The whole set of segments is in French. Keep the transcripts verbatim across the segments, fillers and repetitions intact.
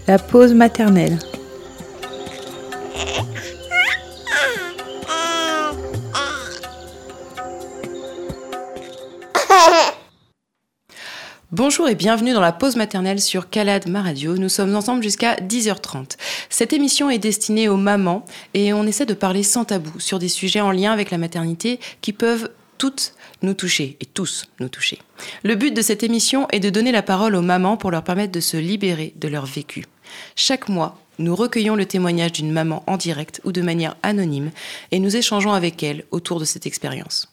La pause maternelle. Bonjour et bienvenue dans la pause maternelle sur Calade Ma Radio. Nous sommes ensemble jusqu'à dix heures trente. Cette émission est destinée aux mamans et on essaie de parler sans tabou sur des sujets en lien avec la maternité qui peuvent toutes nous toucher et tous nous toucher. Le but de cette émission est de donner la parole aux mamans pour leur permettre de se libérer de leur vécu. Chaque mois, nous recueillons le témoignage d'une maman en direct ou de manière anonyme et nous échangeons avec elle autour de cette expérience.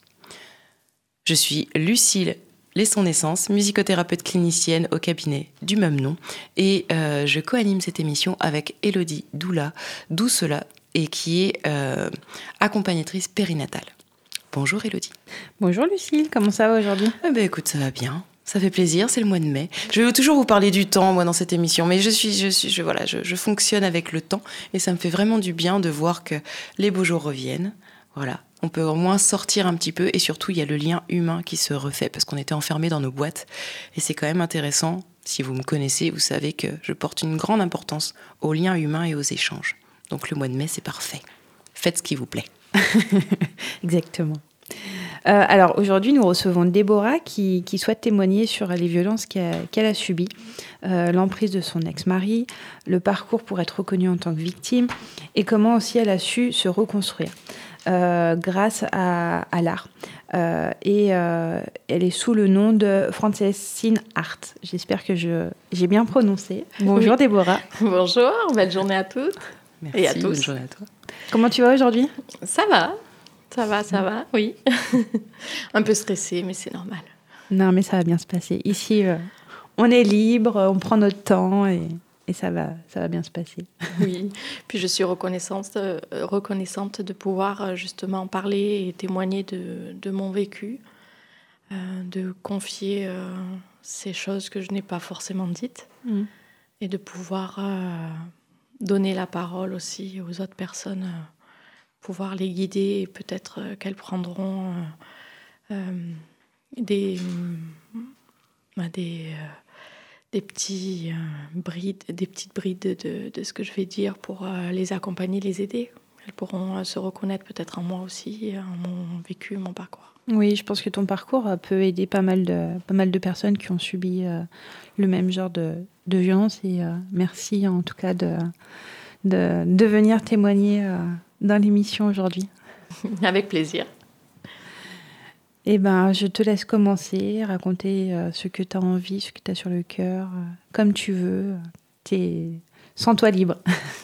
Je suis Lucille Lesson-Naissance, musicothérapeute clinicienne au cabinet du même nom et euh, je co-anime cette émission avec Élodie Doula, Doucela et qui est euh, accompagnatrice périnatale. Bonjour Élodie. Bonjour Lucille, comment ça va aujourd'hui ? Eh ben écoute, ça va bien. Ça fait plaisir, c'est le mois de mai. Je vais toujours vous parler du temps, moi, dans cette émission, mais je suis, je suis, je, voilà, je, je fonctionne avec le temps et ça me fait vraiment du bien de voir que les beaux jours reviennent. Voilà, on peut au moins sortir un petit peu et surtout, il y a le lien humain qui se refait parce qu'on était enfermés dans nos boîtes et c'est quand même intéressant. Si vous me connaissez, vous savez que je porte une grande importance aux liens humains et aux échanges. Donc le mois de mai, c'est parfait. Faites ce qui vous plaît. Exactement. Euh, alors aujourd'hui, nous recevons Déborah qui, qui souhaite témoigner sur les violences qu'elle, qu'elle a subies, euh, l'emprise de son ex-mari, le parcours pour être reconnue en tant que victime et comment aussi elle a su se reconstruire euh, grâce à, à l'art. Euh, et euh, elle est sous le nom de Francescine Hart. J'espère que je, j'ai bien prononcé. Bonjour oui. Déborah. Bonjour, belle journée à toutes. Merci, et à tous. Bonne journée à toi. Comment tu vas aujourd'hui ? Ça va. Ça va, ça va, oui. Un peu stressée, mais c'est normal. Non, mais ça va bien se passer. Ici, euh, on est libre, on prend notre temps et, et ça va, ça va bien se passer. Oui, puis je suis reconnaissante, euh, reconnaissante de pouvoir euh, justement parler et témoigner de, de mon vécu, euh, de confier euh, ces choses que je n'ai pas forcément dites mmh. et de pouvoir euh, donner la parole aussi aux autres personnes. Euh, pouvoir les guider et peut-être euh, qu'elles prendront euh, euh, des, euh, des, euh, des, petits, euh, brides, des petites brides de, de ce que je vais dire pour euh, les accompagner, les aider. Elles pourront euh, se reconnaître peut-être en moi aussi, en mon vécu, mon parcours. Oui, je pense que ton parcours peut aider pas mal de, pas mal de personnes qui ont subi euh, le même genre de, de violence. Et euh, merci en tout cas de, de, de venir témoigner euh, dans l'émission aujourd'hui. Avec plaisir. Eh ben, je te laisse commencer, raconter euh, ce que tu as envie, ce que tu as sur le cœur, euh, comme tu veux. T'es... Sens-toi libre.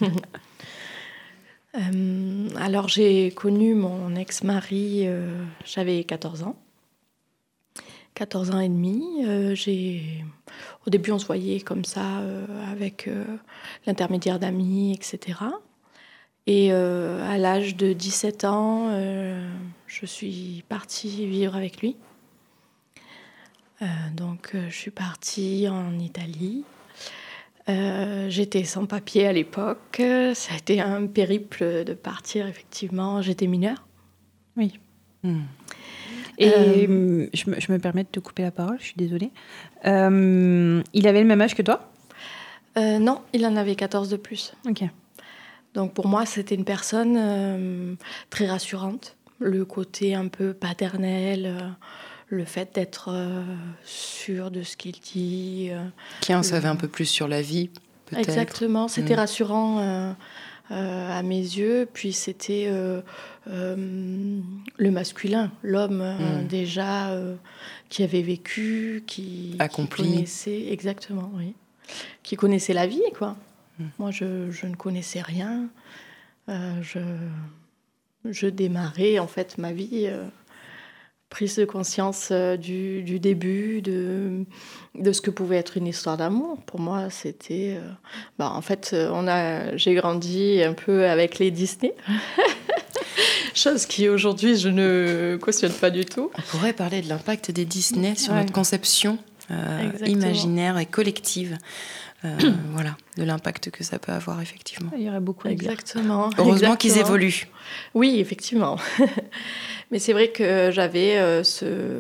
euh, alors, j'ai connu mon ex-mari, euh, j'avais quatorze ans. quatorze ans et demi. Euh, j'ai... Au début, on se voyait comme ça, euh, avec euh, l'intermédiaire d'amis, et cetera. Et euh, à l'âge de dix-sept ans, euh, je suis partie vivre avec lui. Euh, donc, euh, je suis partie en Italie. Euh, j'étais sans papier à l'époque. Ça a été un périple de partir, effectivement. J'étais mineure. Oui. Mmh. Et euh, je, me, je me permets de te couper la parole, je suis désolée. Euh, il avait le même âge que toi ? euh, Non, il en avait quatorze de plus. Ok. Donc pour moi, c'était une personne euh, très rassurante. Le côté un peu paternel, euh, le fait d'être euh, sûr de ce qu'il dit. Euh, Qui en le... savait un peu plus sur la vie, peut-être. Exactement, c'était mmh. rassurant euh, euh, à mes yeux. Puis c'était euh, euh, le masculin, l'homme euh, mmh. déjà euh, qui avait vécu, qui, accompli. Qui connaissait, exactement, oui. Qui connaissait la vie, quoi. Moi, je, je ne connaissais rien. Euh, je, je démarrais, en fait, ma vie, euh, prise de conscience euh, du, du début, de, de ce que pouvait être une histoire d'amour. Pour moi, c'était... Euh, bah, en fait, on a, j'ai grandi un peu avec les Disney. Chose qui, aujourd'hui, je ne cautionne pas du tout. On pourrait parler de l'impact des Disney sur ouais. notre conception euh, imaginaire et collective. Euh, voilà, de l'impact que ça peut avoir, effectivement. Il y aurait beaucoup à dire. Exactement. Heureusement Exactement. qu'ils évoluent. Oui, effectivement. Mais c'est vrai que j'avais euh, ce,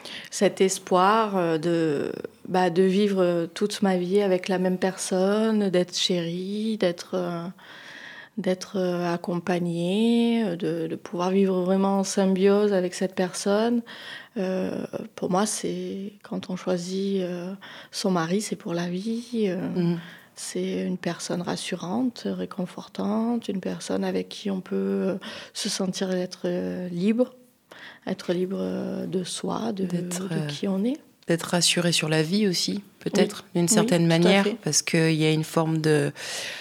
cet espoir de, bah, de vivre toute ma vie avec la même personne, d'être chérie, d'être, euh, d'être accompagnée, de, de pouvoir vivre vraiment en symbiose avec cette personne. Euh, pour moi, c'est quand on choisit euh, son mari, c'est pour la vie. Euh, mmh. C'est une personne rassurante, réconfortante, une personne avec qui on peut se sentir être libre, être libre de soi, de, de qui on est. D'être rassuré sur la vie aussi, peut-être, oui. d'une certaine oui, manière, parce qu'il y a une forme de,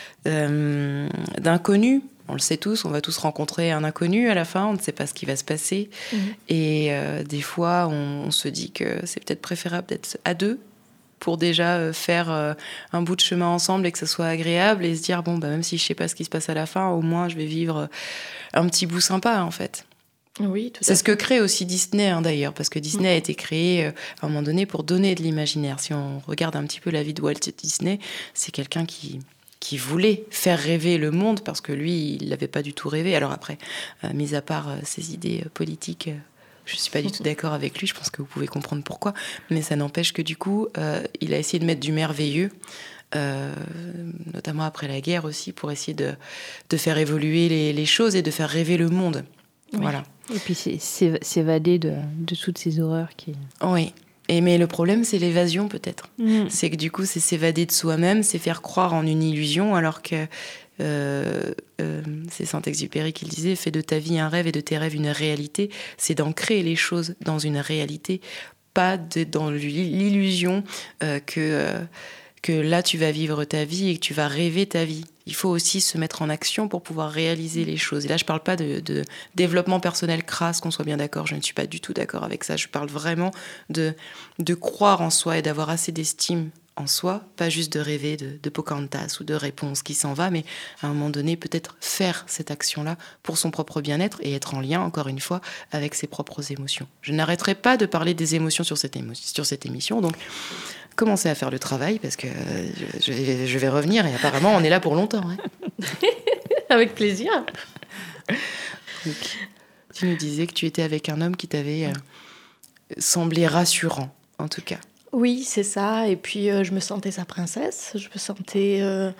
euh, d'inconnu. On le sait tous, on va tous rencontrer un inconnu à la fin, on ne sait pas ce qui va se passer. Mmh. Et euh, des fois, on, on se dit que c'est peut-être préférable d'être à deux pour déjà faire euh, un bout de chemin ensemble et que ça soit agréable et se dire, bon, bah, même si je ne sais pas ce qui se passe à la fin, au moins je vais vivre un petit bout sympa, en fait. Oui, tout c'est à ce que crée aussi Disney, hein, d'ailleurs, parce que Disney mmh. a été créé euh, à un moment donné pour donner de l'imaginaire. Si on regarde un petit peu la vie de Walt Disney, c'est quelqu'un qui... qui voulait faire rêver le monde, parce que lui, il l'avait pas du tout rêvé. Alors après, euh, mis à part euh, ses idées euh, politiques, euh, je suis pas du tout d'accord avec lui, je pense que vous pouvez comprendre pourquoi, mais ça n'empêche que du coup, euh, il a essayé de mettre du merveilleux, euh, notamment après la guerre aussi, pour essayer de, de faire évoluer les, les choses et de faire rêver le monde. Oui. Voilà. Et puis c'est, c'est, s'évader de, de toutes ces horreurs qui... Oui. Et mais le problème, c'est l'évasion, peut-être. Mmh. C'est que du coup, c'est s'évader de soi-même, c'est faire croire en une illusion, alors que euh, euh, c'est Saint-Exupéry qui le disait, fais de ta vie un rêve et de tes rêves une réalité. C'est d'ancrer les choses dans une réalité, pas de, dans l'illusion euh, que, euh, que là, tu vas vivre ta vie et que tu vas rêver ta vie. Il faut aussi se mettre en action pour pouvoir réaliser les choses. Et là, je ne parle pas de, de développement personnel crasse, qu'on soit bien d'accord. Je ne suis pas du tout d'accord avec ça. Je parle vraiment de, de croire en soi et d'avoir assez d'estime en soi, pas juste de rêver de, de Pocahontas ou de réponse qui s'en va, mais à un moment donné, peut-être faire cette action-là pour son propre bien-être et être en lien, encore une fois, avec ses propres émotions. Je n'arrêterai pas de parler des émotions sur cette, émo- sur cette émission, donc... commencer à faire le travail, parce que je, je, vais, je vais revenir, et apparemment, on est là pour longtemps. Hein. Avec plaisir. Donc, tu nous disais que tu étais avec un homme qui t'avait euh, semblé rassurant, en tout cas. Oui, c'est ça. Et puis, euh, je me sentais sa princesse. Je me sentais euh,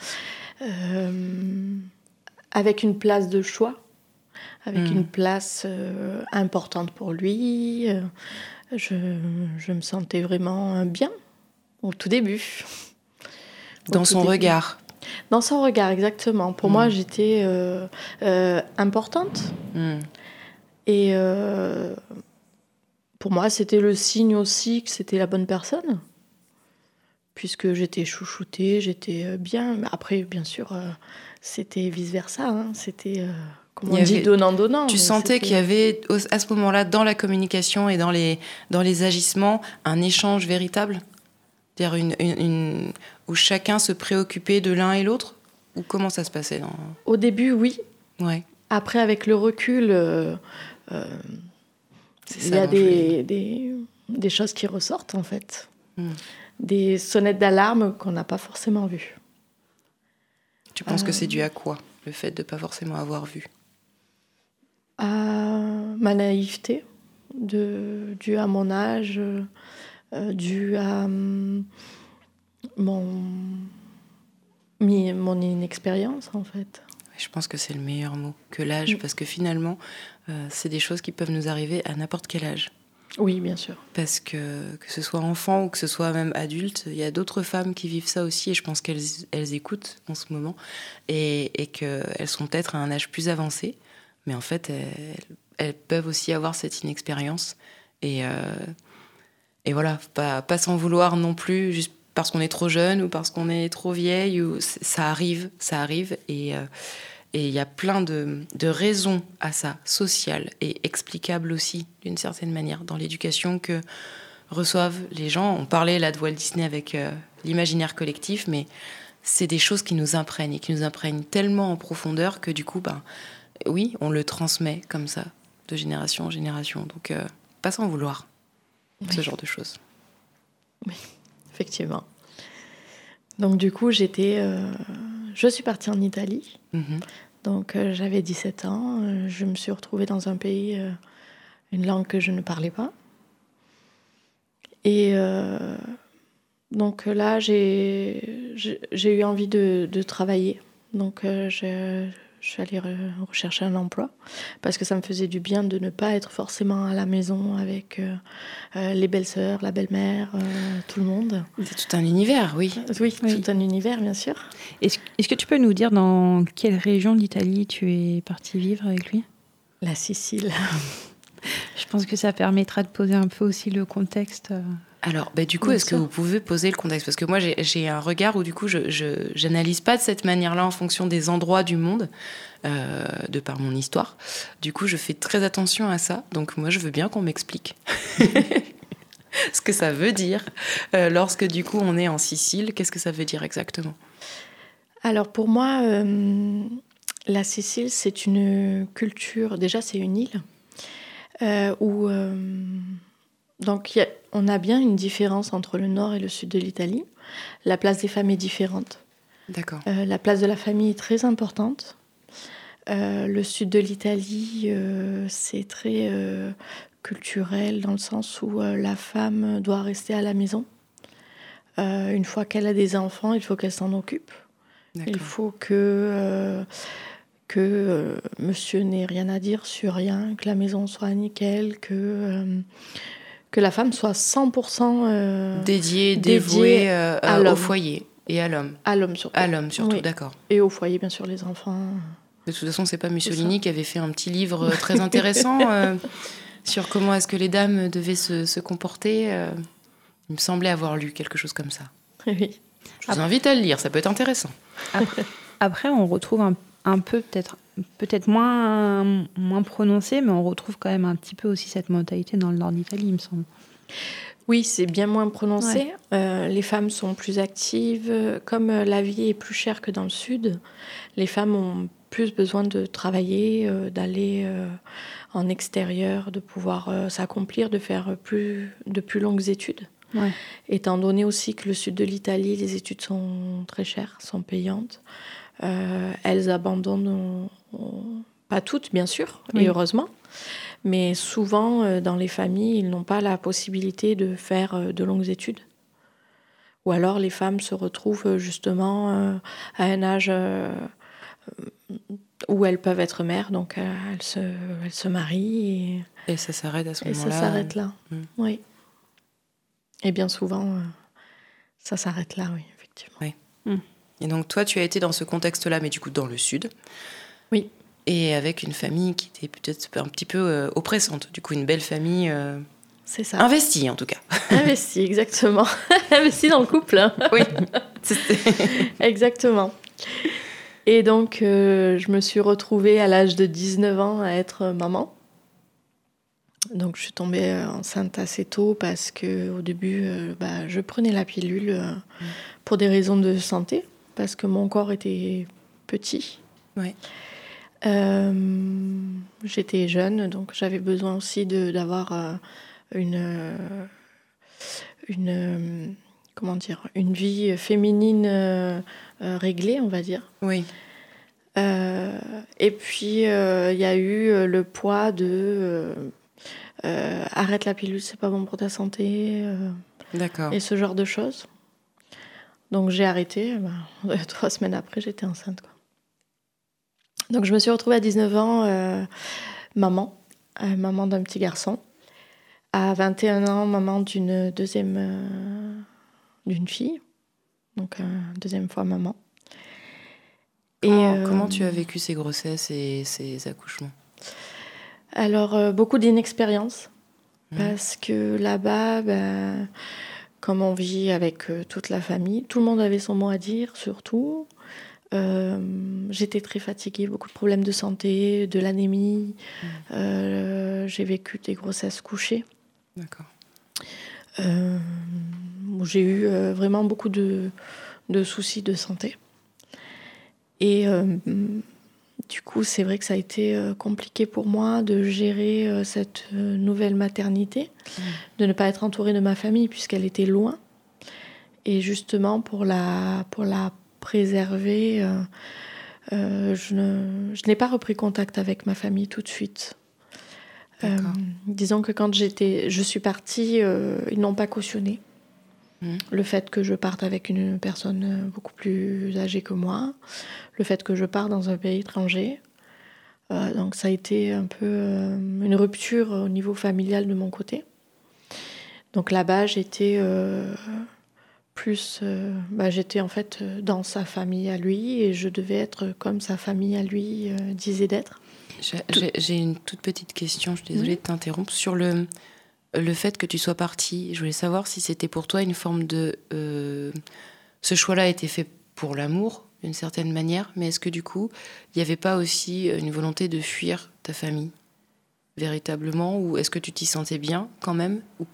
euh, avec une place de choix, avec mmh. une place euh, importante pour lui. Euh, je, je me sentais vraiment bien. Au tout début. Au Dans tout son début. regard. Dans son regard, exactement. Pour mmh. moi, j'étais euh, euh, importante. Mmh. Et euh, pour moi, c'était le signe aussi que c'était la bonne personne. Puisque j'étais chouchoutée, j'étais bien. Mais après, bien sûr, euh, c'était vice-versa. Hein. C'était, euh, comme on avait, dit, donnant-donnant. Tu sentais c'était... qu'il y avait, à ce moment-là, dans la communication et dans les, dans les agissements, un échange véritable ? C'est-à-dire une, une, une, où chacun se préoccupait de l'un et l'autre ? Ou comment ça se passait dans... Au début, oui. Ouais. Après, avec le recul, euh, euh, il y a des, des, des choses qui ressortent, en fait. Mm. Des sonnettes d'alarme qu'on n'a pas forcément vues. Tu penses euh, que c'est dû à quoi, le fait de ne pas forcément avoir vu ? À ma naïveté, de, dû à mon âge... Euh, dû à euh, mon, mi, mon inexpérience, en fait. Je pense que c'est le meilleur mot, que l'âge, mmh. parce que finalement, euh, c'est des choses qui peuvent nous arriver à n'importe quel âge. Oui, bien sûr. Parce que, que ce soit enfant ou que ce soit même adulte, il y a d'autres femmes qui vivent ça aussi, et je pense qu'elles elles écoutent en ce moment, et, et qu'elles sont peut-être à un âge plus avancé, mais en fait, elles, elles peuvent aussi avoir cette inexpérience, et... Euh, Et voilà, pas, pas s'en vouloir non plus, juste parce qu'on est trop jeune ou parce qu'on est trop vieille. Ou ça arrive, ça arrive. Et euh, et il y a plein de, de raisons à ça, sociales et explicables aussi, d'une certaine manière, dans l'éducation que reçoivent les gens. On parlait là de Walt Disney avec euh, l'imaginaire collectif, mais c'est des choses qui nous imprègnent et qui nous imprègnent tellement en profondeur que du coup, ben, oui, on le transmet comme ça, de génération en génération. Donc, euh, pas s'en vouloir. Oui. Ce genre de choses. Oui, effectivement. Donc du coup, j'étais, euh, je suis partie en Italie. Mm-hmm. Donc euh, j'avais dix-sept ans. Euh, je me suis retrouvée dans un pays, euh, une langue que je ne parlais pas. Et euh, donc là, j'ai, j'ai, j'ai eu envie de, de travailler. Donc euh, je, je suis allée re- rechercher un emploi parce que ça me faisait du bien de ne pas être forcément à la maison avec euh, euh, les belles-sœurs, la belle-mère, euh, tout le monde. C'est tout un univers, oui. Euh, oui, Oui. tout un univers, bien sûr. Est-ce, est-ce que tu peux nous dire dans quelle région d'Italie tu es partie vivre avec lui ? La Sicile. Je pense que ça permettra de poser un peu aussi le contexte. Alors, bah, du coup, Bien est-ce sûr. que vous pouvez poser le contexte ? Parce que moi, j'ai, j'ai un regard où, du coup, je, je j'analyse pas de cette manière-là en fonction des endroits du monde, euh, de par mon histoire. Du coup, je fais très attention à ça. Donc, moi, je veux bien qu'on m'explique ce que ça veut dire euh, lorsque, du coup, on est en Sicile. Qu'est-ce que ça veut dire exactement ? Alors pour moi, euh, la Sicile, c'est une culture, déjà c'est une île, euh, où euh, donc, y a, on a bien une différence entre le nord et le sud de l'Italie. La place des femmes est différente. D'accord. Euh, la place de la famille est très importante. Euh, le sud de l'Italie, euh, c'est très euh, culturel dans le sens où euh, la femme doit rester à la maison. Euh, une fois qu'elle a des enfants, il faut qu'elle s'en occupe. D'accord. Il faut que, euh, que euh, monsieur n'ait rien à dire sur rien, que la maison soit nickel, que, euh, que la femme soit cent pour cent euh, Dédié, dédiée dévoué euh, à euh, au l'homme. foyer et à l'homme. À l'homme surtout. À l'homme surtout, Oui. d'accord. Et au foyer, bien sûr, les enfants. De toute façon, c'est pas Mussolini C'est ça. qui avait fait un petit livre très intéressant euh, sur comment est-ce que les dames devaient se, se comporter. euh, il me semblait avoir lu quelque chose comme ça. Oui. Je vous invite à le lire, ça peut être intéressant. Après, après on retrouve un, un peu, peut-être, peut-être moins, moins prononcé, mais on retrouve quand même un petit peu aussi cette mentalité dans le nord d'Italie, il me semble. Oui, c'est bien moins prononcé. Ouais. Euh, les femmes sont plus actives. Comme euh, la vie est plus chère que dans le sud, les femmes ont plus besoin de travailler, euh, d'aller euh, en extérieur, de pouvoir euh, s'accomplir, de faire plus, de plus longues études. Ouais. Étant donné aussi que le sud de l'Italie, les études sont très chères, sont payantes. Euh, elles abandonnent, on- on- pas toutes bien sûr, Oui. et heureusement, mais souvent euh, dans les familles, ils n'ont pas la possibilité de faire euh, de longues études. Ou alors les femmes se retrouvent euh, justement euh, à un âge euh, où elles peuvent être mères, donc euh, elles, se, elles se marient et, Et ça s'arrête à ce et ça moment-là. s'arrête là. Mm. Oui. Et bien souvent, euh, ça s'arrête là, oui, effectivement. Et donc toi, tu as été dans ce contexte-là, mais du coup dans le sud. Oui. Et avec une famille qui était peut-être un petit peu euh, oppressante. Du coup, une belle famille euh, C'est ça. investie en tout cas. Investi, exactement. Investi dans le couple. Hein. Oui. Exactement. Et donc, euh, je me suis retrouvée à l'âge de dix-neuf ans à être maman. Donc, je suis tombée enceinte assez tôt parce qu'au début, euh, bah, je prenais la pilule euh, mmh. pour des raisons de santé, parce que mon corps était petit. Ouais. Euh, j'étais jeune, donc j'avais besoin aussi de, d'avoir euh, une, une, comment dire, une vie féminine euh, euh, réglée, on va dire. Oui. Euh, et puis, il euh, y a eu le poids de... Euh, euh, arrête la pilule, c'est pas bon pour ta santé. Euh, D'accord. Et ce genre de choses. Donc, j'ai arrêté. Bah, trois semaines après, j'étais enceinte, quoi. Donc, je me suis retrouvée à dix-neuf ans, euh, maman, euh, maman d'un petit garçon. À vingt et un ans, maman d'une deuxième, euh, d'une fille. Donc, euh, deuxième fois maman. Comment, Et, euh, comment tu as vécu ces grossesses et ces accouchements ? Alors, euh, beaucoup d'inexpérience. Mmh. Parce que là-bas, ben, comme on vit avec euh, toute la famille, tout le monde avait son mot à dire, surtout. Euh, j'étais très fatiguée, beaucoup de problèmes de santé, de l'anémie. Mmh. Euh, j'ai vécu des grossesses couchées. D'accord. Euh, j'ai eu euh, vraiment beaucoup de, de soucis de santé. Et euh, du coup, c'est vrai que ça a été euh, compliqué pour moi de gérer euh, cette euh, nouvelle maternité, mmh. de ne pas être entourée de ma famille puisqu'elle était loin. Et justement, pour la, pour la préserver, euh, euh, je, ne, je n'ai pas repris contact avec ma famille tout de suite. Euh, disons que quand j'étais, je suis partie, euh, ils n'ont pas cautionné mmh. le fait que je parte avec une personne beaucoup plus âgée que moi, le fait que je parte dans un pays étranger. Euh, donc ça a été un peu euh, une rupture au niveau familial de mon côté. Donc là-bas, j'étais euh, plus, euh, bah, j'étais en fait dans sa famille à lui et je devais être comme sa famille à lui euh, disait d'être. J'ai, j'ai une toute petite question, je suis désolée mmh. de t'interrompre. Sur le, le fait que tu sois partie, je voulais savoir si c'était pour toi une forme de... Euh, ce choix-là a été fait pour l'amour, d'une certaine manière, mais est-ce que du coup, il n'y avait pas aussi une volonté de fuir ta famille, véritablement, ou est-ce que tu t'y sentais bien quand même, ou pas ?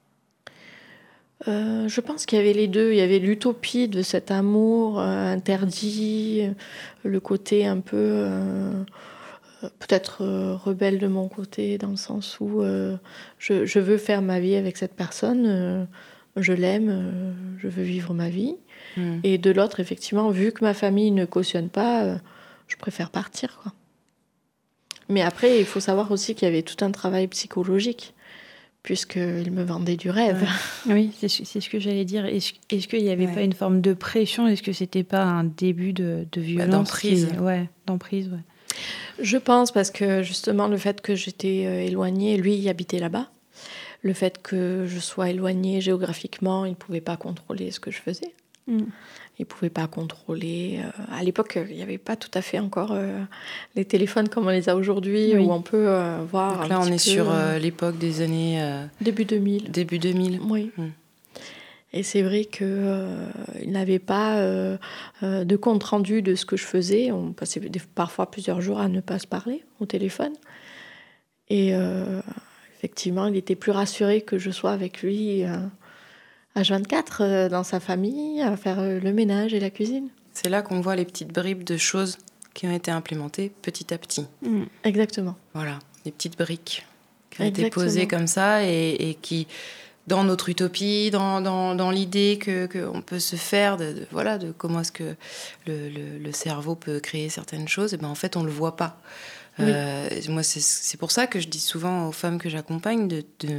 Euh, je pense qu'il y avait les deux. Il y avait l'utopie de cet amour euh, interdit, le côté un peu... Euh, peut-être euh, rebelle de mon côté, dans le sens où euh, je, je veux faire ma vie avec cette personne, euh, je l'aime, euh, je veux vivre ma vie. Mmh. Et de l'autre, effectivement, vu que ma famille ne cautionne pas, euh, je préfère partir, quoi. Mais après, il faut savoir aussi qu'il y avait tout un travail psychologique, puisqu'il me vendait du rêve. Ouais. Oui, c'est, c'est ce que j'allais dire. Est-ce, est-ce qu'il n'y avait ouais. pas une forme de pression ? Est-ce que c'était pas un début de, de violence ? Bah, d'emprise. Qui... Ouais, d'emprise, ouais. Je pense parce que justement le fait que j'étais euh, éloignée, lui il habitait là-bas, le fait que je sois éloignée géographiquement, il ne pouvait pas contrôler ce que je faisais. Mm. Il ne pouvait pas contrôler. Euh, à l'époque, il n'y avait pas tout à fait encore euh, les téléphones comme on les a aujourd'hui, oui. où on peut euh, voir. Donc là, un on petit est peu, sur euh, l'époque des années. Euh, début deux mille. Début deux mille. Oui. Mm. Et c'est vrai qu'il euh, n'avait pas euh, euh, de compte-rendu de ce que je faisais. On passait des, parfois plusieurs jours à ne pas se parler au téléphone. Et euh, effectivement, il était plus rassuré que je sois avec lui euh, à H vingt-quatre euh, dans sa famille, à faire euh, le ménage et la cuisine. C'est là qu'on voit les petites bribes de choses qui ont été implémentées petit à petit. Mmh, exactement. Voilà, des petites briques qui ont exactement. été posées comme ça et, et qui... dans notre utopie, dans, dans, dans l'idée que, qu'on peut se faire de, de, voilà, de comment est-ce que le, le, le cerveau peut créer certaines choses, et ben en fait, on ne le voit pas. Oui. Euh, moi, c'est, c'est pour ça que je dis souvent aux femmes que j'accompagne, de, de,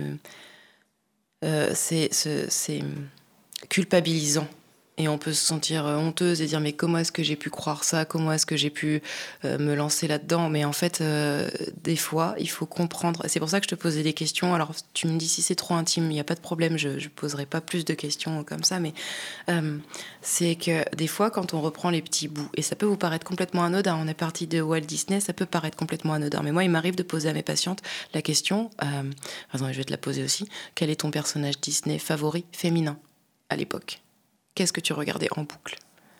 euh, c'est, c'est, c'est culpabilisant. Et on peut se sentir honteuse et dire mais comment est-ce que j'ai pu croire ça ? Comment est-ce que j'ai pu euh, me lancer là-dedans ? Mais en fait, euh, des fois, il faut comprendre. C'est pour ça que je te posais des questions. Alors, tu me dis si c'est trop intime, il n'y a pas de problème, je ne poserai pas plus de questions comme ça. Mais euh, c'est que des fois, quand on reprend les petits bouts, et ça peut vous paraître complètement anodin, on est parti de Walt Disney, ça peut paraître complètement anodin. Mais moi, il m'arrive de poser à mes patientes la question, euh, par exemple, je vais te la poser aussi, quel est ton personnage Disney favori féminin à l'époque ? Qu'est-ce que tu regardais en boucle ?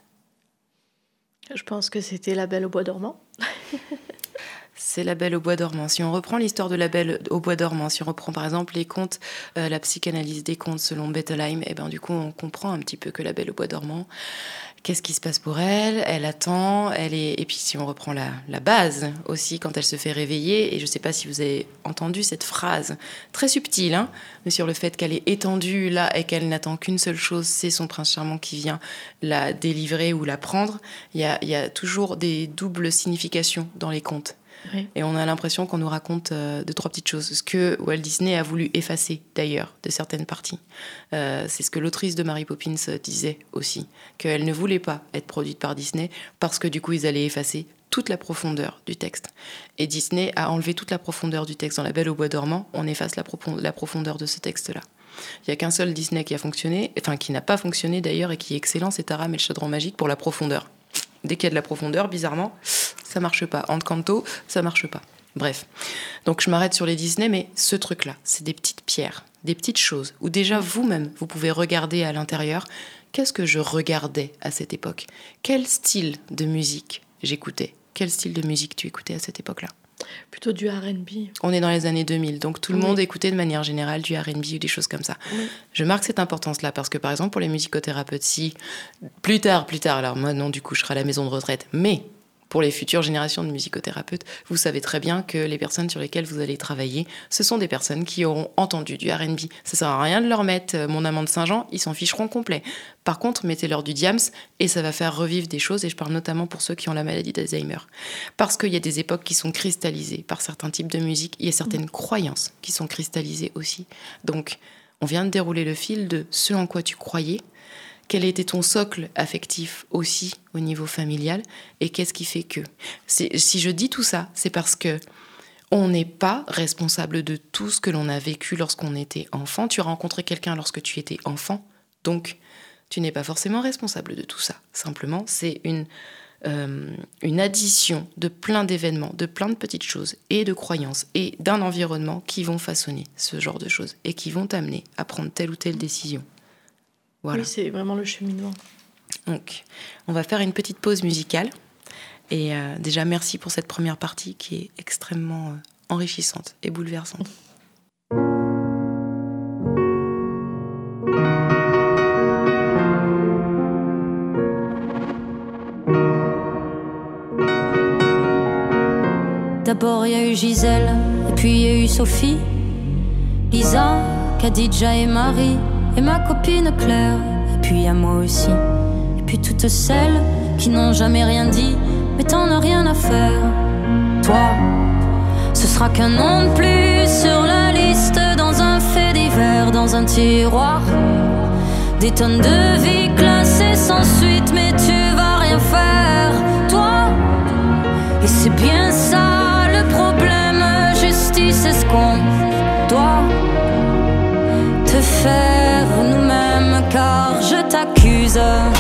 Je pense que c'était La Belle au bois dormant. C'est La Belle au bois dormant. Si on reprend l'histoire de La Belle au bois dormant, si on reprend par exemple les contes, euh, la psychanalyse des contes selon Bettelheim, et ben du coup on comprend un petit peu que La Belle au bois dormant, qu'est-ce qui se passe pour elle ? Elle attend, elle est... Et puis si on reprend la, la base aussi, quand elle se fait réveiller, et je ne sais pas si vous avez entendu cette phrase, très subtile, hein, mais sur le fait qu'elle est étendue là et qu'elle n'attend qu'une seule chose, c'est son prince charmant qui vient la délivrer ou la prendre. Il y a, il y a toujours des doubles significations dans les contes. Oui. Et on a l'impression qu'on nous raconte euh, deux, trois petites choses. Ce que Walt Disney a voulu effacer, d'ailleurs, de certaines parties. Euh, c'est ce que l'autrice de Mary Poppins disait aussi, qu'elle ne voulait pas être produite par Disney parce que du coup, ils allaient effacer toute la profondeur du texte. Et Disney a enlevé toute la profondeur du texte. Dans La Belle au bois dormant, on efface la, pro- la profondeur de ce texte-là. Il n'y a qu'un seul Disney qui a fonctionné, enfin qui n'a pas fonctionné d'ailleurs et qui est excellent, c'est Taram et le chaudron magique pour la profondeur. Dès qu'il y a de la profondeur, bizarrement, ça marche pas. Encanto, ça marche pas. Bref. Donc je m'arrête sur les Disney, mais ce truc-là, c'est des petites pierres, des petites choses, où déjà vous-même, vous pouvez regarder à l'intérieur, qu'est-ce que je regardais à cette époque ? Quel style de musique j'écoutais ? Quel style de musique tu écoutais à cette époque-là ? Plutôt du R and B. On est dans les années deux mille, donc tout le oui. monde écoutait de manière générale du R and B ou des choses comme ça. Oui. Je marque cette importance-là parce que, par exemple, pour les musicothérapeutes, si plus tard, plus tard, alors moi non, du coup, je serai à la maison de retraite, mais pour les futures générations de musicothérapeutes, vous savez très bien que les personnes sur lesquelles vous allez travailler, ce sont des personnes qui auront entendu du R and B. Ça sert à rien de leur mettre euh, Mon amant de Saint-Jean, ils s'en ficheront complet. Par contre, mettez-leur du Diams et ça va faire revivre des choses, et je parle notamment pour ceux qui ont la maladie d'Alzheimer. Parce qu'il y a des époques qui sont cristallisées par certains types de musique, il y a certaines croyances qui sont cristallisées aussi. Donc, on vient de dérouler le fil de ce en quoi tu croyais, quel était ton socle affectif aussi au niveau familial, et qu'est-ce qui fait que... C'est, si je dis tout ça, c'est parce que on n'est pas responsable de tout ce que l'on a vécu lorsqu'on était enfant. Tu as rencontré quelqu'un lorsque tu étais enfant, donc tu n'es pas forcément responsable de tout ça. Simplement, c'est une, euh, une addition de plein d'événements, de plein de petites choses, et de croyances, et d'un environnement qui vont façonner ce genre de choses, et qui vont t'amener à prendre telle ou telle décision. Voilà. Oui, c'est vraiment le cheminement. Donc, on va faire une petite pause musicale. Et euh, déjà, merci pour cette première partie qui est extrêmement euh, enrichissante et bouleversante. D'abord, il y a eu Gisèle, et puis il y a eu Sophie, Lisa, Khadija et Marie, et ma copine Claire, et puis il y a moi aussi. Et puis toutes celles qui n'ont jamais rien dit, mais t'en as rien à faire. Toi, ce sera qu'un nom de plus sur la liste, dans un fait divers, dans un tiroir. Des tonnes de vies classées sans suite, mais tu vas rien faire, toi. Et c'est bien ça le problème, justice, est-ce qu'on doit te faire nous-mêmes, car je t'accuse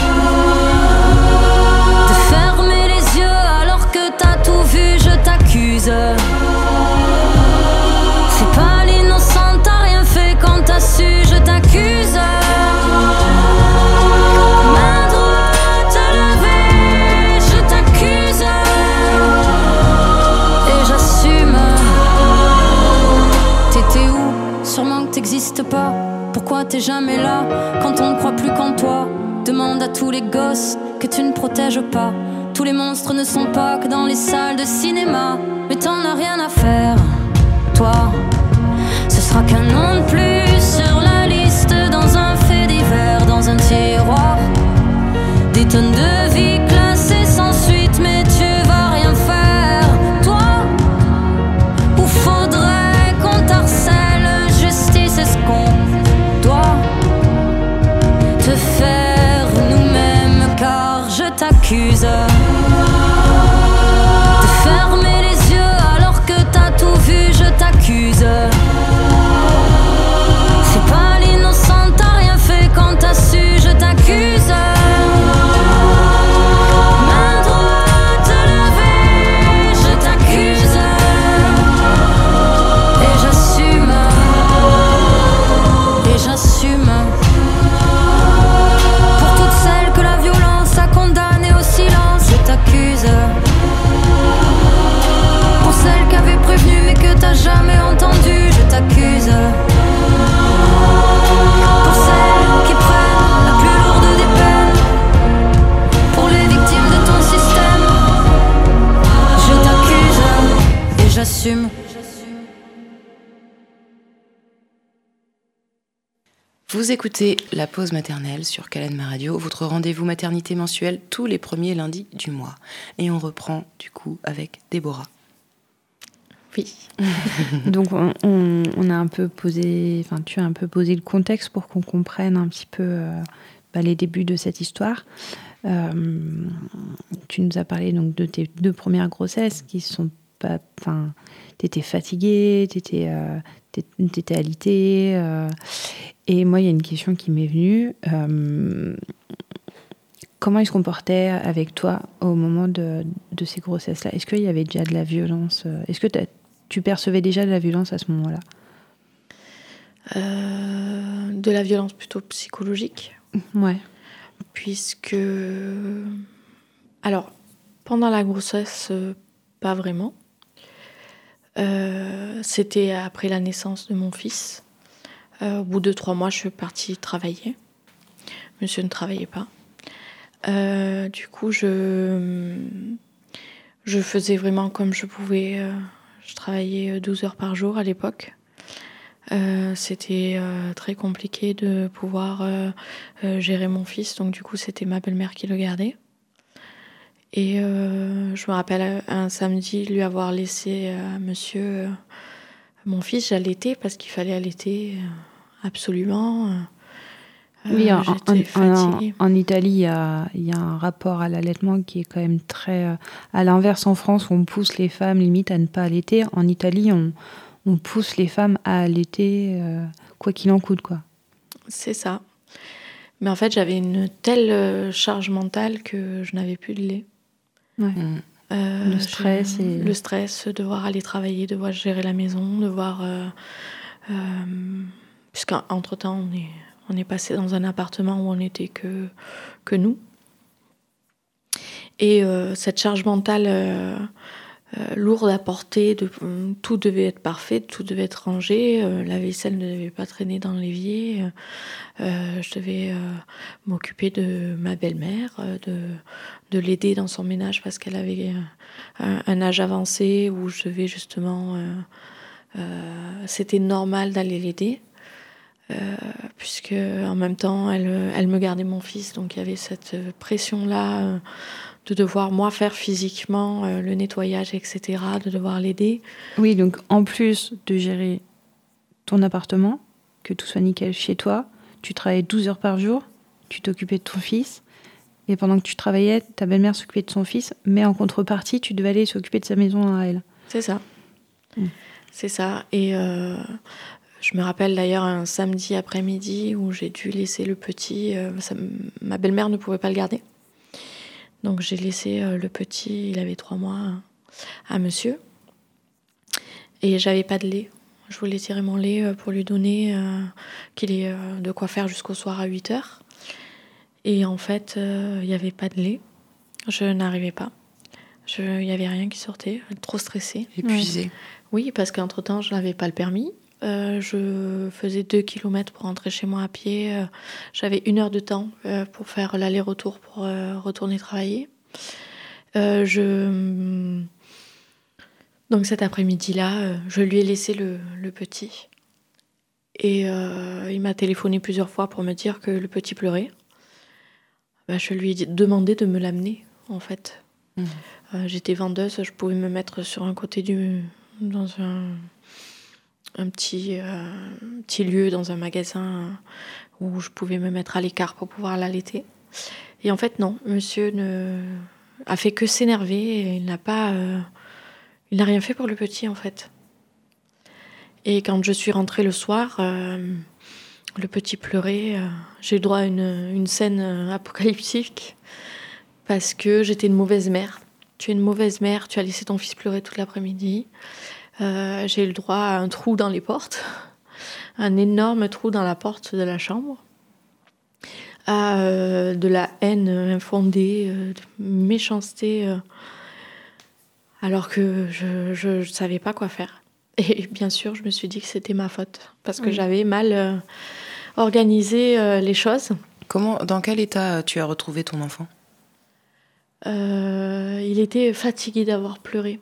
de fermer les yeux alors que t'as tout vu, je t'accuse. Fais pas l'innocente, t'as rien fait quand t'as su, je t'accuse. Main droite levée, je t'accuse. Et j'assume. T'étais où? Sûrement que t'existes pas. Pourquoi t'es jamais là quand on ne croit plus qu'en toi? Demande à tous les gosses que tu ne protèges pas. Tous les monstres ne sont pas que dans les salles de cinéma. Mais t'en as rien à faire, toi. Ce sera qu'un nom de plus sur la liste, dans un fait divers, dans un tiroir. Des tonnes de vies classées sans suite, mais tu vas rien faire, toi. Ou faudrait qu'on t'harcèle, justice, est-ce qu'on doit te faire nous-mêmes, car je t'accuse de fermer les yeux alors que t'as tout vu, je t'accuse. Fais pas l'innocente, t'as rien fait quand t'as su, je t'accuse. Main droite levée, je t'accuse. Et j'assume, et j'assume. Pour toutes celles que la violence a condamnées au silence, je t'accuse. Pour celles qui avaient prévenu mais que t'as jamais entendu, je t'accuse. Pour celles qui prennent la plus lourde des peines, pour les victimes de ton système, je t'accuse et j'assume. Vous écoutez La Pause Maternelle sur Calade Radio, votre rendez-vous maternité mensuel tous les premiers lundis du mois. Et on reprend du coup avec Déborah. Oui. Donc on, on, on a un peu posé, enfin tu as un peu posé le contexte pour qu'on comprenne un petit peu euh, bah, les débuts de cette histoire. Euh, tu nous as parlé donc de tes deux premières grossesses qui sont pas, enfin t'étais fatiguée, t'étais, euh, t'étais alitée. Euh, et moi il y a une question qui m'est venue. Euh, Comment il se comportait avec toi au moment de, de ces grossesses-là? Est-ce qu'il y avait déjà de la violence? Est-ce que tu percevais déjà de la violence à ce moment-là? euh, De la violence plutôt psychologique. Ouais. Puisque... Alors, pendant la grossesse, euh, pas vraiment. Euh, c'était après la naissance de mon fils. Euh, au bout de trois mois, je suis partie travailler. Monsieur ne travaillait pas. Euh, du coup, je, je faisais vraiment comme je pouvais. Euh, je travaillais douze heures par jour à l'époque. Euh, c'était euh, très compliqué de pouvoir euh, euh, gérer mon fils. Donc du coup, c'était ma belle-mère qui le gardait. Et euh, je me rappelle un samedi lui avoir laissé à monsieur euh, mon fils. J'allaitais parce qu'il fallait allaiter euh, absolument. Euh, Oui, en, j'étais en, fatiguée. En, en Italie, il y a, il y a un rapport à l'allaitement qui est quand même très... Euh, à l'inverse, en France, on pousse les femmes limite à ne pas allaiter. En Italie, on, on pousse les femmes à allaiter euh, quoi qu'il en coûte, quoi. C'est ça. Mais en fait, j'avais une telle charge mentale que je n'avais plus de lait. Ouais. Mmh. Euh, le stress et... Le stress, devoir aller travailler, devoir gérer la maison, devoir... Euh, euh, puisqu'entre-temps, on est, on est passé dans un appartement où on n'était que, que nous. Et euh, cette charge mentale euh, euh, lourde à porter, de, euh, tout devait être parfait, tout devait être rangé, euh, la vaisselle ne devait pas traîner dans l'évier, euh, je devais euh, m'occuper de ma belle-mère, euh, de, de l'aider dans son ménage parce qu'elle avait euh, un, un âge avancé où je devais justement... Euh, euh, c'était normal d'aller l'aider. Euh, puisque en même temps elle, elle me gardait mon fils, donc il y avait cette pression-là euh, de devoir moi faire physiquement euh, le nettoyage, et cetera, de devoir l'aider. Oui, donc en plus de gérer ton appartement, que tout soit nickel chez toi, tu travaillais douze heures par jour, tu t'occupais de ton fils, et pendant que tu travaillais, ta belle-mère s'occupait de son fils, mais en contrepartie, tu devais aller s'occuper de sa maison à elle. C'est ça. Mmh. C'est ça. Et euh, je me rappelle d'ailleurs un samedi après-midi où j'ai dû laisser le petit. Euh, ça, ma belle-mère ne pouvait pas le garder. Donc j'ai laissé euh, le petit, il avait trois mois, à monsieur. Et j'avais pas de lait. Je voulais tirer mon lait pour lui donner, euh, qu'il ait euh, de quoi faire jusqu'au soir à huit heures. Et en fait, il euh, n'y avait pas de lait. Je n'arrivais pas. Il n'y avait rien qui sortait. Trop stressée. Épuisée. Oui, parce qu'entre-temps, je n'avais pas le permis. Euh, je faisais deux kilomètres pour rentrer chez moi à pied. Euh, j'avais une heure de temps euh, pour faire l'aller-retour pour euh, retourner travailler. Euh, je... Donc cet après-midi-là, euh, je lui ai laissé le, le petit. Et euh, il m'a téléphoné plusieurs fois pour me dire que le petit pleurait. Ben, je lui ai demandé de me l'amener, en fait. Mmh. Euh, j'étais vendeuse, je pouvais me mettre sur un côté du... dans un... un petit, euh, petit lieu dans un magasin où je pouvais me mettre à l'écart pour pouvoir l'allaiter. Et en fait, non, monsieur ne a fait que s'énerver et il n'a pas, euh, il n'a rien fait pour le petit, en fait. Et quand je suis rentrée le soir, euh, le petit pleurait. Euh, j'ai eu droit à une, une scène apocalyptique parce que j'étais une mauvaise mère. Tu es une mauvaise mère, tu as laissé ton fils pleurer toute l'après-midi. Euh, j'ai eu le droit à un trou dans les portes, un énorme trou dans la porte de la chambre, à euh, de la haine infondée, euh, de méchanceté, euh, alors que je ne savais pas quoi faire. Et bien sûr, je me suis dit que c'était ma faute, parce que oui. j'avais mal euh, organisé euh, les choses. Comment, dans quel état tu as retrouvé ton enfant ? euh, Il était fatigué d'avoir pleuré.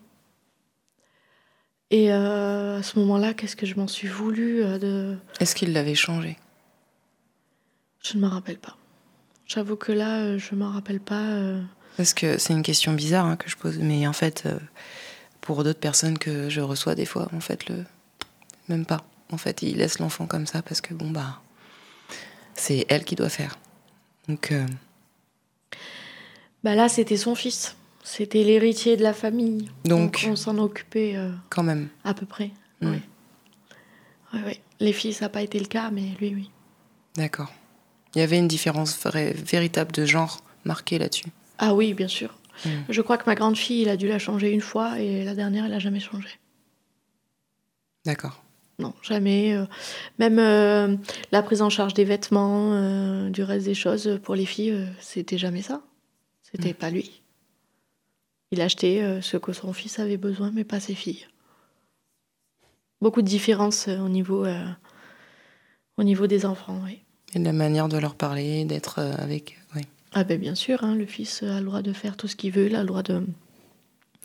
Et euh, à ce moment-là, qu'est-ce que je m'en suis voulu euh, de... Est-ce qu'il l'avait changé ? Je ne me rappelle pas. J'avoue que là, euh, je ne m'en rappelle pas. Euh... Parce que c'est une question bizarre hein, que je pose, mais en fait, euh, pour d'autres personnes que je reçois des fois, en fait, le... même pas. En fait, ils laissent l'enfant comme ça parce que, bon, bah, c'est elle qui doit faire. Donc... Euh... Bah là, c'était son fils. C'était l'héritier de la famille. Donc, Donc on s'en occupait euh, quand même. À peu près. Mmh. Oui. Oui, oui. Les filles, ça n'a pas été le cas, mais lui, oui. D'accord. Il y avait une différence vraie, véritable de genre marquée là-dessus. Ah oui, bien sûr. Mmh. Je crois que ma grande fille, il a dû la changer une fois et la dernière, elle n'a jamais changé. D'accord. Non, jamais. Euh, même euh, la prise en charge des vêtements, euh, du reste des choses, pour les filles, euh, c'était jamais ça. C'était mmh. pas lui. Il achetait euh, ce que son fils avait besoin, mais pas ses filles. Beaucoup de différences euh, au, niveau, euh, au niveau des enfants, oui. Et de la manière de leur parler, d'être euh, avec... Oui. Ah ben bien sûr, hein, le fils a le droit de faire tout ce qu'il veut, il a le droit de,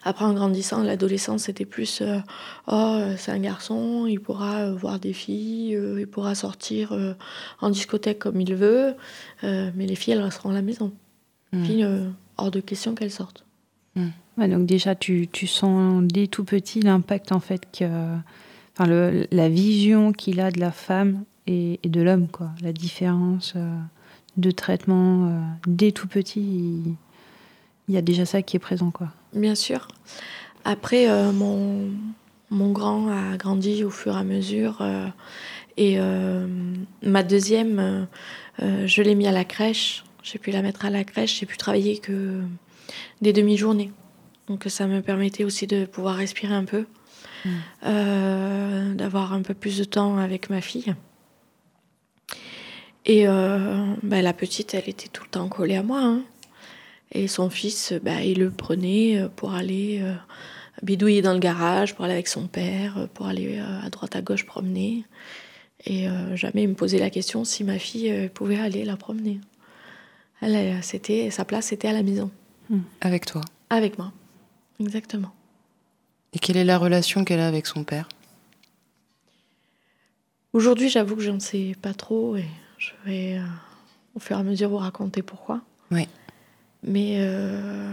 Après, en grandissant, l'adolescence, c'était plus euh, oh, c'est un garçon, il pourra euh, voir des filles, euh, il pourra sortir euh, en discothèque comme il veut, euh, mais les filles, elles resteront à la maison. Les Mmh. filles, euh, hors de question qu'elles sortent. Mmh. Ouais, donc déjà, tu, tu sens dès tout petit l'impact, en fait, que, enfin, le, la vision qu'il a de la femme et, et de l'homme, quoi. La différence euh, de traitement, euh, dès tout petit, il, il y a déjà ça qui est présent, quoi. Bien sûr. Après, euh, mon, mon grand a grandi au fur et à mesure. Euh, et euh, ma deuxième, euh, euh, je l'ai mis à la crèche. J'ai pu la mettre à la crèche. J'ai pu travailler que des demi-journées. Donc ça me permettait aussi de pouvoir respirer un peu, mmh. euh, d'avoir un peu plus de temps avec ma fille. Et euh, bah, la petite, elle était tout le temps collée à moi. Hein. Et son fils, bah, il le prenait pour aller euh, bidouiller dans le garage, pour aller avec son père, pour aller euh, à droite à gauche promener. Et euh, jamais il me posait la question si ma fille euh, pouvait aller la promener. Elle, c'était, sa place, c'était à la maison. Mmh. Avec toi ? Avec moi. Exactement. Et quelle est la relation qu'elle a avec son père ? Aujourd'hui, j'avoue que je ne sais pas trop et je vais, euh, au fur et à mesure, vous raconter pourquoi. Oui. Mais euh,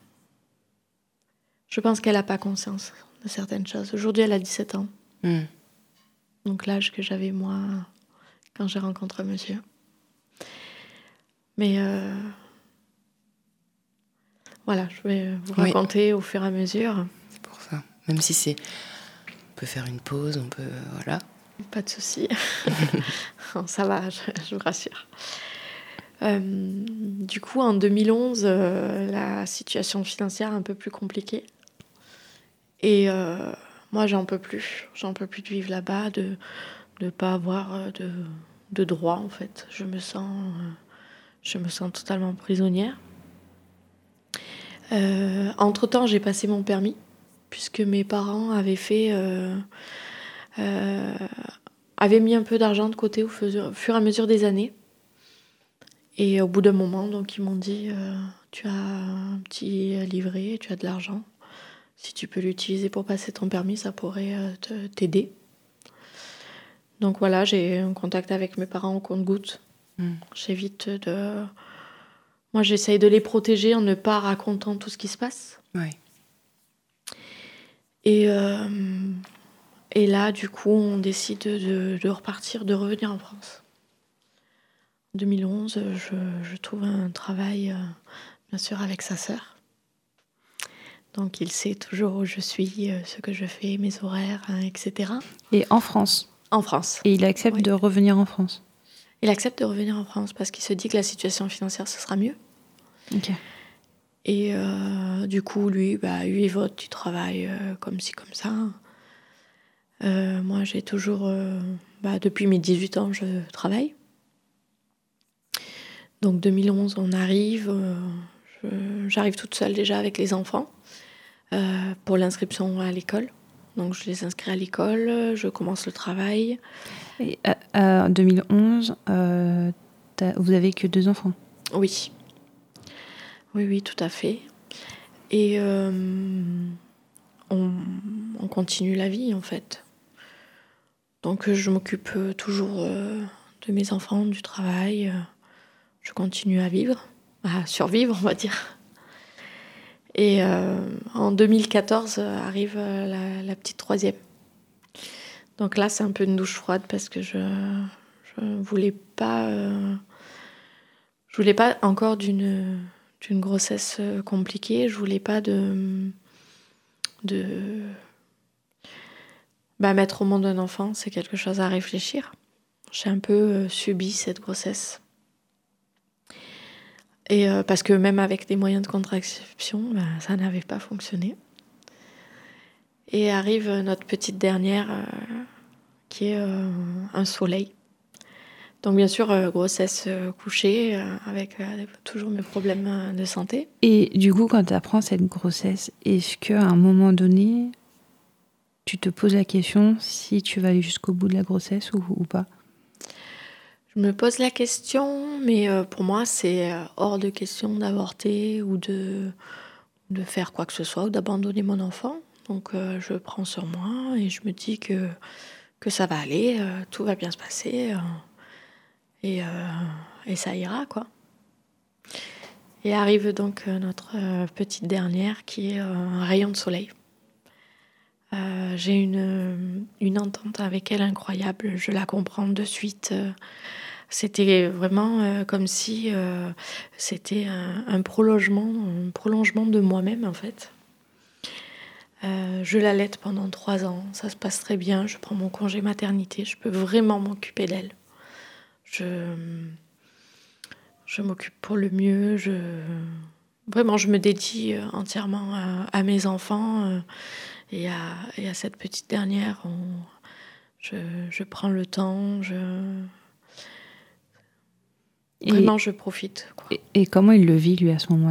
je pense qu'elle n'a pas conscience de certaines choses. Aujourd'hui, elle a dix-sept ans. Mmh. Donc l'âge que j'avais, moi, quand j'ai rencontré monsieur. Mais... Euh, Voilà, je vais vous raconter oui. au fur et à mesure. C'est pour ça. Même si c'est... On peut faire une pause, on peut... Voilà. Pas de souci. Ça va, je, je vous rassure. Euh, du coup, en deux mille onze, euh, la situation financière est un peu plus compliquée. Et euh, moi, j'en peux plus. J'en peux plus de vivre là-bas, de ne pas avoir de, de droit, en fait. Je me sens, euh, je me sens totalement prisonnière. Euh, entre-temps, j'ai passé mon permis, puisque mes parents avaient fait, euh, euh, avaient mis un peu d'argent de côté au fur, au fur et à mesure des années. Et au bout d'un moment, donc, ils m'ont dit euh, tu as un petit livret, tu as de l'argent. Si tu peux l'utiliser pour passer ton permis, ça pourrait euh, te, t'aider. Donc voilà, j'ai un contact avec mes parents au compte-gouttes. Mmh. J'évite de... Moi, j'essaye de les protéger en ne pas racontant tout ce qui se passe. Oui. Et, euh, et là, du coup, on décide de, de repartir, de revenir en France. En deux mille onze, je, je trouve un travail, euh, bien sûr, avec sa sœur. Donc, il sait toujours où je suis, euh, ce que je fais, mes horaires, hein, et cetera. Et en France ? En France. Et il accepte oui. de revenir en France ? Il accepte de revenir en France parce qu'il se dit que la situation financière, ce sera mieux. Ok. Et euh, du coup, lui, bah, lui, il vote, il travaille euh, comme ci, comme ça. Euh, moi, j'ai toujours... Euh, bah, depuis mes dix-huit ans, je travaille. Donc, deux mille onze, on arrive. Euh, je, j'arrive toute seule déjà avec les enfants euh, pour l'inscription à l'école. Donc, je les inscris à l'école, je commence le travail. Et en deux mille onze, euh, vous avez que deux enfants ? Oui. Oui, oui, tout à fait. Et euh, on, on continue la vie, en fait. Donc, je m'occupe toujours euh, de mes enfants, du travail. Je continue à vivre, à survivre, on va dire. Et euh, en deux mille quatorze arrive la, la petite troisième. Donc là, c'est un peu une douche froide parce que je ne voulais pas... Euh, je voulais pas encore d'une... d'une grossesse compliquée, je voulais pas de, de bah, mettre au monde un enfant, c'est quelque chose à réfléchir. J'ai un peu euh, subi cette grossesse. Et euh, parce que même avec des moyens de contraception, bah, ça n'avait pas fonctionné. Et arrive notre petite dernière, euh, qui est euh, un soleil. Donc bien sûr, euh, grossesse euh, couchée, euh, avec euh, toujours mes problèmes euh, de santé. Et du coup, quand tu apprends cette grossesse, est-ce qu'à un moment donné, tu te poses la question si tu vas aller jusqu'au bout de la grossesse ou, ou pas ? Je me pose la question, mais euh, pour moi, c'est euh, hors de question d'avorter ou de, de faire quoi que ce soit ou d'abandonner mon enfant. Donc euh, je prends sur moi et je me dis que, que ça va aller, euh, tout va bien se passer euh, et, euh, et ça ira, quoi. Et arrive donc euh, notre euh, petite dernière qui est euh, un rayon de soleil. Euh, j'ai une, une entente avec elle incroyable, je la comprends de suite. Euh, c'était vraiment euh, comme si euh, c'était un, un prolongement, un prolongement de moi-même en fait. Euh, je l'allaite pendant trois ans, ça se passe très bien, je prends mon congé maternité, je peux vraiment m'occuper d'elle. Je, je m'occupe pour le mieux, je, vraiment je me dédie entièrement à, à mes enfants euh, et, à, et à cette petite dernière. On, je, je prends le temps, je... vraiment et, je profite, quoi. Et, et comment il le vit lui à ce moment-là ?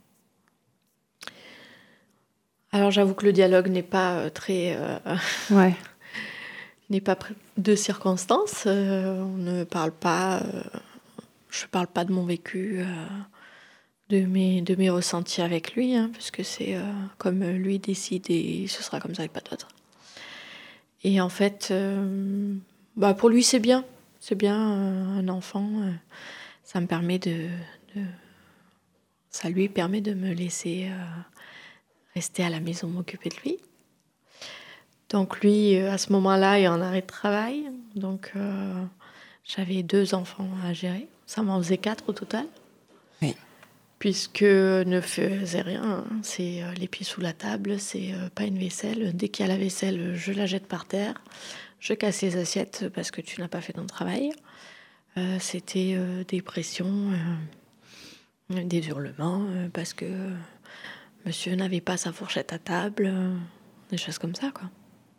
Alors j'avoue que le dialogue n'est pas très... Euh, ouais. n'est pas de circonstance. Euh, on ne parle pas... Euh, je ne parle pas de mon vécu, euh, de, mes, de mes ressentis avec lui, hein, parce que c'est euh, comme lui décide et ce sera comme ça et pas d'autre. Et en fait, euh, bah pour lui c'est bien. C'est bien euh, un enfant. Euh, ça me permet de, de... Ça lui permet de me laisser... Euh, rester à la maison, m'occuper de lui. Donc lui, à ce moment-là, il est en arrêt de travail. Donc euh, j'avais deux enfants à gérer. Ça m'en faisait quatre au total. Oui. Puisque ne faisait rien. C'est euh, les pieds sous la table, c'est euh, pas une vaisselle. Dès qu'il y a la vaisselle, je la jette par terre. Je casse les assiettes parce que tu n'as pas fait ton travail. Euh, c'était euh, des pressions, euh, des hurlements, euh, parce que... Euh, Monsieur n'avait pas sa fourchette à table, euh, des choses comme ça, quoi.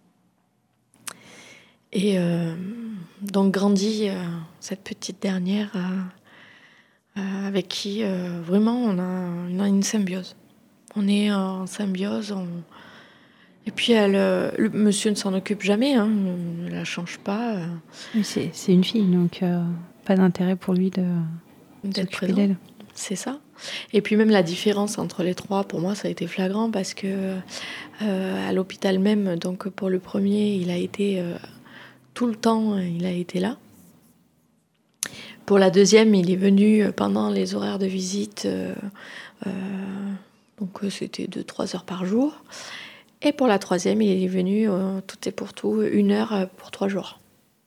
Et euh, donc grandit euh, cette petite dernière euh, euh, avec qui euh, vraiment on a, on a une symbiose. On est en symbiose. On... Et puis elle, euh, le monsieur ne s'en occupe jamais, hein, ne la change pas. Euh. Oui, c'est, c'est une fille, donc euh, pas d'intérêt pour lui de d'être s'occuper présent. d'elle. C'est ça. Et puis même la différence entre les trois, pour moi, ça a été flagrant parce que euh, à l'hôpital même, donc pour le premier, il a été euh, tout le temps, il a été là. Pour la deuxième, il est venu pendant les horaires de visite, euh, euh, donc c'était deux trois heures par jour. Et pour la troisième, il est venu euh, tout et pour tout une heure pour trois jours.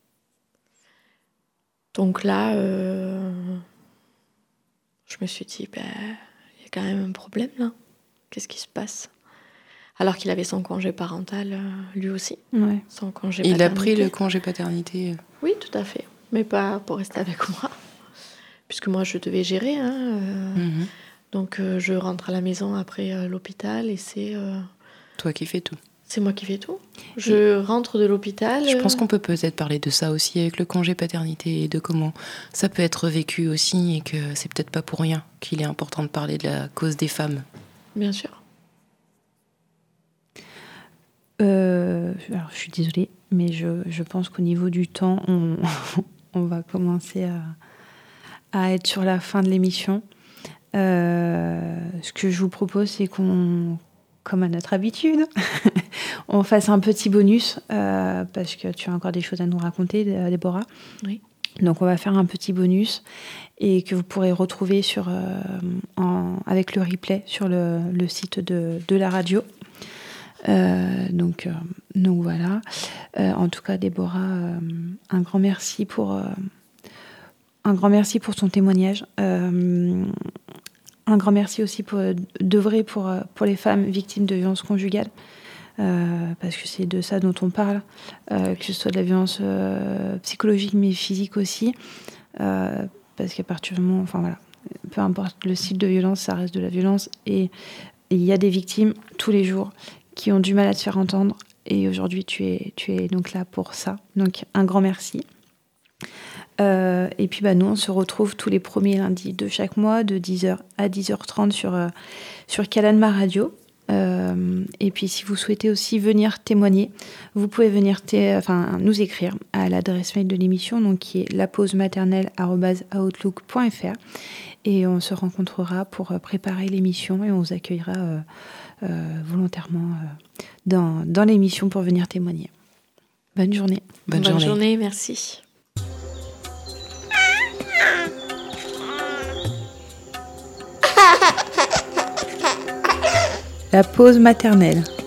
Donc là. Euh, Je me suis dit, ben, il y a quand même un problème là. Qu'est-ce qui se passe ? Alors qu'il avait son congé parental, euh, lui aussi. Ouais. Son congé Il paternité. a pris le congé paternité. Oui, tout à fait. Mais pas pour rester avec moi. Puisque moi, je devais gérer. Hein, euh, mm-hmm. Donc, euh, je rentre à la maison après euh, l'hôpital et c'est... Euh, Toi qui fais tout. C'est moi qui fais tout. Je rentre de l'hôpital. Je pense qu'on peut peut-être parler de ça aussi avec le congé paternité et de comment ça peut être vécu aussi et que c'est peut-être pas pour rien qu'il est important de parler de la cause des femmes. Bien sûr. Euh, alors, je suis désolée, mais je, je pense qu'au niveau du temps, on, on va commencer à, à être sur la fin de l'émission. Euh, ce que je vous propose, c'est qu'on... comme à notre habitude, on fasse un petit bonus, euh, parce que tu as encore des choses à nous raconter, Déborah. Oui. Donc, on va faire un petit bonus et que vous pourrez retrouver sur, euh, en, avec le replay sur le, le site de, de la radio. Euh, donc, euh, donc, voilà. Euh, en tout cas, Déborah, euh, un grand merci pour, euh, un grand merci pour ton témoignage. Euh, Un grand merci aussi pour d'œuvrer pour, pour les femmes victimes de violences conjugales, euh, parce que c'est de ça dont on parle, euh, que ce soit de la violence euh, psychologique mais physique aussi, euh, parce qu'à partir du moment, enfin voilà, peu importe le style de violence, ça reste de la violence, et il y a des victimes tous les jours qui ont du mal à se faire entendre, et aujourd'hui tu es, tu es donc là pour ça, donc un grand merci. Euh, et puis bah, nous on se retrouve tous les premiers lundis de chaque mois de dix heures à dix heures trente sur, euh, sur Caladma Radio. Euh, et puis, si vous souhaitez aussi venir témoigner, vous pouvez venir té- enfin, nous écrire à l'adresse mail de l'émission, donc qui est lapausematernelle arobase outlook point f r. Et on se rencontrera pour préparer l'émission et on vous accueillera euh, euh, volontairement euh, dans, dans l'émission pour venir témoigner. Bonne journée. Bonne, Bonne journée. journée, merci. La pause maternelle.